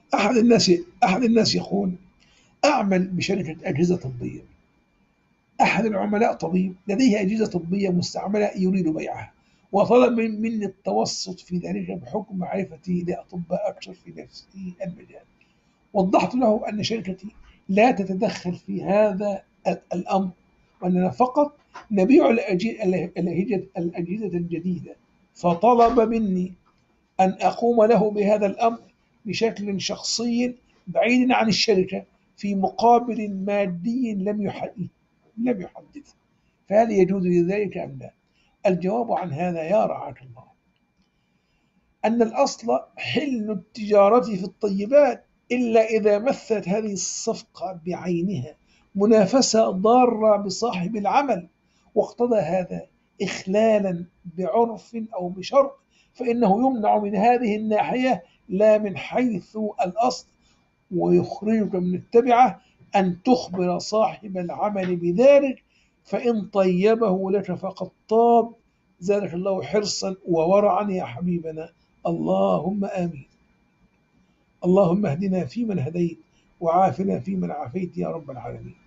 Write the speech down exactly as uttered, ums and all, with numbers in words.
أحد الناس أحد الناس يقول: أعمل بشركة أجهزة طبية. أحد العملاء طبيب لديه أجهزة طبية مستعملة يريد بيعها، وطلب من- مني التوسط في ذلك بحكم معرفتي لأطباء أكثر في نفس المجال. وضحت له أن شركتي لا تتدخل في هذا ال- الأمر، وأننا فقط نبيع الأجي- الأجهزة الأجهزة الجديدة. فطلب مني أن أقوم له بهذا الأمر بشكل شخصي بعيد عن الشركة في مقابل مادي لم يحدد لم يحدد فهل يجوز لذلك أم لا؟ الجواب عن هذا يا رعاك الله أن الأصل حل التجارة في الطيبات، إلا إذا مثلت هذه الصفقة بعينها منافسة ضارة بصاحب العمل، واقتضى هذا إخلالا بعرف أو بشرع، فإنه يمنع من هذه الناحية لا من حيث الأصل. ويخرجك من التبعة أن تخبر صاحب العمل بذلك، فإن طيبه لك فقد طاب. زادك الله حرصا وورعا يا حبيبنا، اللهم آمين. اللهم اهدنا فيمن هديت، وعافنا فيمن عافيت يا رب العالمين.